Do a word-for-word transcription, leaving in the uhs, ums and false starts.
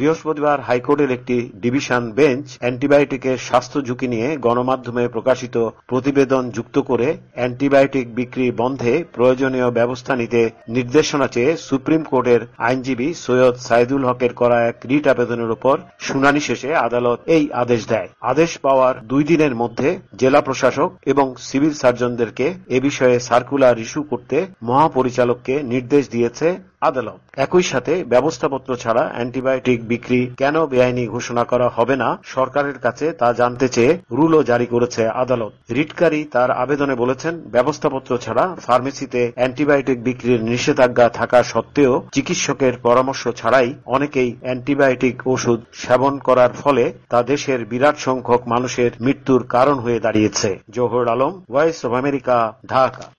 বৃহস্পতিবার হাইকোর্টের একটি ডিভিশন বেঞ্চ অ্যান্টিবায়োটিকের স্বাস্থ্য ঝুঁকি নিয়ে গণমাধ্যমে প্রকাশিত প্রতিবেদন যুক্ত করে অ্যান্টিবায়োটিক বিক্রি বন্ধে প্রয়োজনীয় ব্যবস্থা নিতে নির্দেশনা চেয়ে সুপ্রিম কোর্টের আইনজীবী সৈয়দ সাইদুল হকের করা এক রিট আবেদনের উপর শুনানি শেষে আদালত এই আদেশ দেয়। আদেশ পাওয়ার দুই দিনের মধ্যে জেলা প্রশাসক এবং সিভিল সার্জনদেরকে এ বিষয়ে সার্কুলার ইস্যু করতে মহাপরিচালককে নির্দেশ দিয়েছে আদালত। একই সাথে ব্যবস্থাপত্র ছাড়া অ্যান্টিবায়োটিক বিক্রি কেন বেআইনি ঘোষণা করা হবে না সরকারের কাছে তা জানতে চেয়ে রুলও জারি করেছে আদালত। রিটকারী তার আবেদনে বলেছেন, ব্যবস্থাপত্র ছাড়া ফার্মেসিতে অ্যান্টিবায়োটিক বিক্রির নিষেধাজ্ঞা থাকা সত্ত্বেও চিকিৎসকের পরামর্শ ছাড়াই অনেকেই অ্যান্টিবায়োটিক ওষুধ সেবন করার ফলে তা দেশের বিরাট সংখ্যক মানুষের মৃত্যুর কারণ হয়ে দাঁড়িয়েছে। Zohar Alam, voice of America, Dhaka.